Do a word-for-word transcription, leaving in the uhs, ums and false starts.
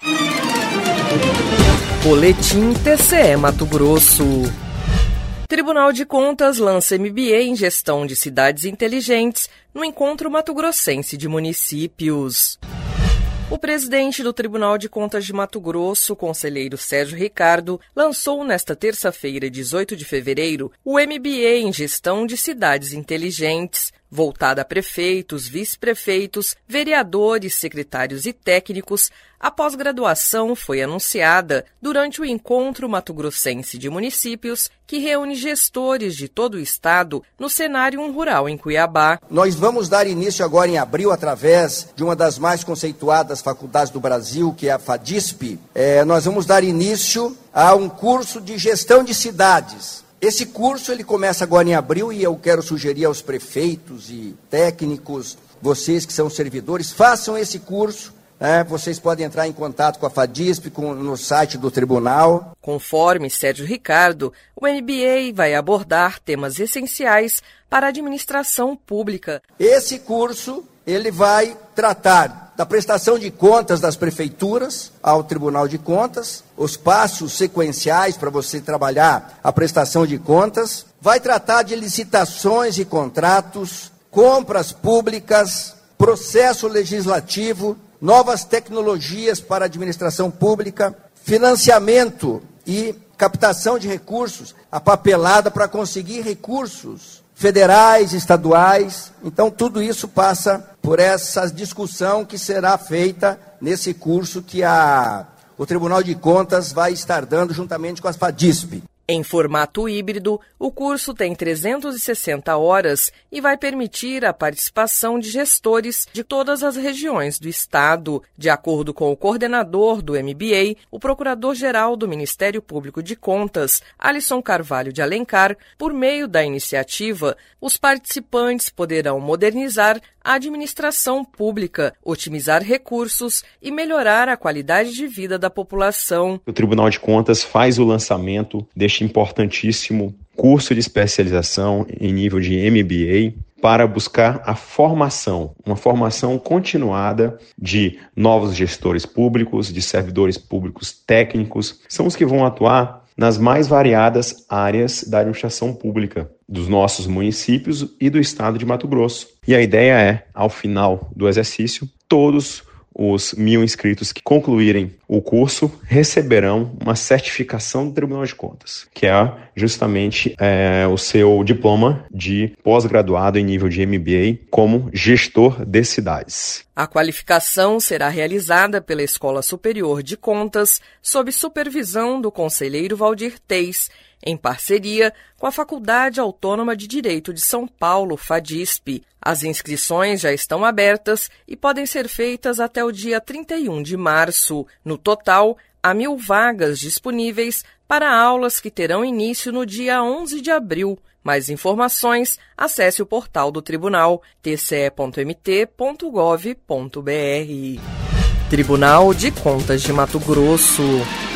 Boletim T C E Mato Grosso. Tribunal de Contas lança M B A em Gestão de Cidades Inteligentes no Encontro Mato-Grossense de Municípios. O presidente do Tribunal de Contas de Mato Grosso, conselheiro Sérgio Ricardo, lançou nesta terça-feira, dezoito de fevereiro, o M B A em Gestão de Cidades Inteligentes, voltada a prefeitos, vice-prefeitos, vereadores, secretários e técnicos. A pós-graduação foi anunciada durante o Encontro Mato-Grossense de Municípios, que reúne gestores de todo o estado no cenário rural em Cuiabá. Nós vamos dar início agora em abril, através de uma das mais conceituadas faculdades do Brasil, que é a FADISP. É, nós vamos dar início a um curso de gestão de cidades. Esse curso ele começa agora em abril e eu quero sugerir aos prefeitos e técnicos, vocês que são servidores, façam esse curso. É, vocês podem entrar em contato com a FADISP com, no site do tribunal. Conforme Sérgio Ricardo, o M B A vai abordar temas essenciais para a administração pública. Esse curso ele vai tratar da prestação de contas das prefeituras ao Tribunal de Contas, os passos sequenciais para você trabalhar a prestação de contas, vai tratar de licitações e contratos, compras públicas, processo legislativo, novas tecnologias para a administração pública, financiamento e captação de recursos, a papelada para conseguir recursos federais, estaduais. Então, tudo isso passa por essa discussão que será feita nesse curso que a, o Tribunal de Contas vai estar dando juntamente com a FADISP. Em formato híbrido, o curso tem trezentas e sessenta horas e vai permitir a participação de gestores de todas as regiões do estado. De acordo com o coordenador do M B A, o procurador-geral do Ministério Público de Contas, Alisson Carvalho de Alencar, por meio da iniciativa, os participantes poderão modernizar a administração pública, otimizar recursos e melhorar a qualidade de vida da população. O Tribunal de Contas faz o lançamento deste importantíssimo curso de especialização em nível de M B A para buscar a formação, uma formação continuada de novos gestores públicos, de servidores públicos técnicos, são os que vão atuar nas mais variadas áreas da administração pública dos nossos municípios e do estado de Mato Grosso. E a ideia é, ao final do exercício, todos os mil inscritos que concluírem o curso receberão uma certificação do Tribunal de Contas, que é justamente é, o seu diploma de pós-graduado em nível de M B A como gestor de cidades. A qualificação será realizada pela Escola Superior de Contas, sob supervisão do conselheiro Valdir Teis, em parceria com a Faculdade Autônoma de Direito de São Paulo, FADISP. As inscrições já estão abertas e podem ser feitas até o dia trinta e um de março. No total, há mil vagas disponíveis para aulas que terão início no dia onze de abril. Mais informações, acesse o portal do Tribunal, t c e ponto m t ponto gov ponto b r. Tribunal de Contas de Mato Grosso.